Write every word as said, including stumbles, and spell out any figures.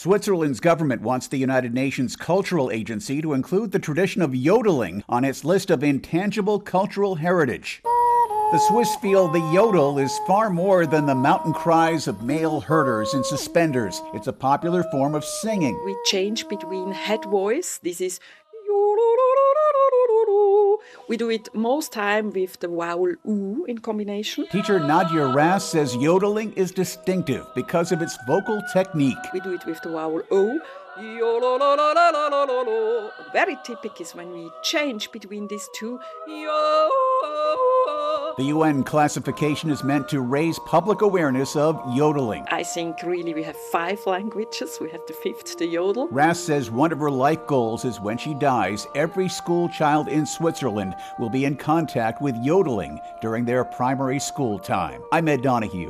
Switzerland's government wants the United Nations Cultural Agency to include the tradition of yodeling on its list of intangible cultural heritage. The Swiss feel the yodel is far more than the mountain cries of male herders in suspenders. It's a popular form of singing. We change between head voice. This is we do it most time with the vowel oo in combination. Teacher Nadia Ras says yodeling is distinctive because of its vocal technique. We do it with the vowel o. Very typical is when we change between these two. The U N classification is meant to raise public awareness of yodeling. I think really we have five languages. We have the fifth, the yodel. Ras says one of her life goals is when she dies, every school child in Switzerland will be in contact with yodeling during their primary school time. I'm Ed Donahue.